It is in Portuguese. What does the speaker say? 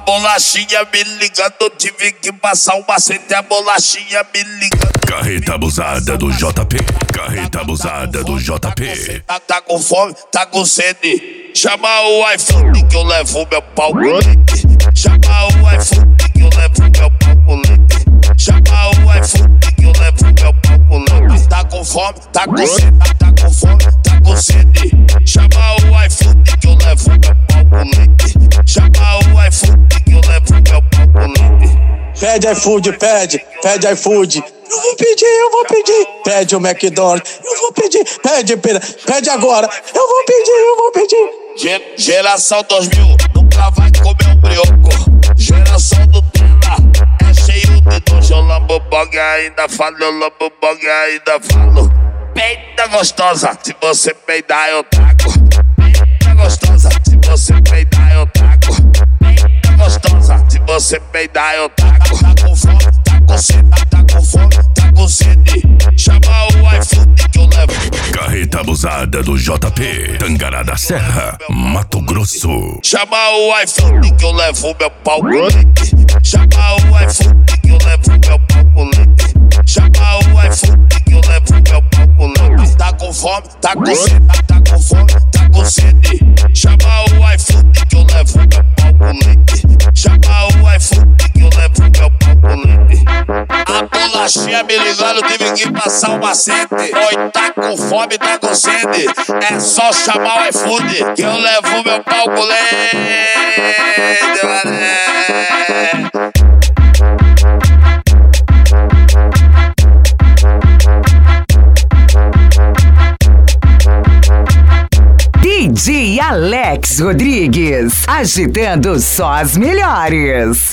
bolachinha me ligando, tive que passar uma macete. A bolachinha me ligando. Carreta abusada do JP. Carreta abusada do JP. Tá com fome, tá com sede. Chama o iPhone que eu levo meu pau com leite. Chama o iPhone que eu levo meu pau com leite. Chama o iPhone que eu levo meu pau com leite. Tá com fome, tá com sede. Tá com fome, tá com sede. Chama o iPhone que eu levo meu pau com leite. Chama o iPhone que eu levo meu pau com leite. Pede iFood, pede iFood. Eu vou pedir. Pede o McDonald's, eu vou pedir. Pede agora, eu vou pedir. Geração 2000, nunca vai comer um brioco. Geração do Tela, é cheio de nojo. Eu lambo bog ainda falo, eu lambo bog ainda falo. Peida gostosa, se você peidar eu taco. Peida gostosa, se você peidar eu taco. Peida gostosa, se você peidar eu taco. Tá com fome, tá com sede, tá com fome, tá com sede. Chama o iPhone que eu levo. Carreta abusada do JP. Tangará da Serra, Mato Grosso. Chama o iPhone que eu levo meu pau com leite. Chama o iPhone que eu levo meu pau com leite. Chama o iPhone que eu levo meu pau com leite. Tá com fome, tá com sede, tá com fome, tá com sede. Chama o iPhone que eu levo meu pau com leite. Chama o iPhone que eu levo meu pau com leite. A bolachinha me ligando, tive que passar um macete. Oi, tá com fome, tá com sede. É só chamar o iFood que eu levo meu pau com leite, mané. DJ Alex Rodrigues, agitando só as melhores.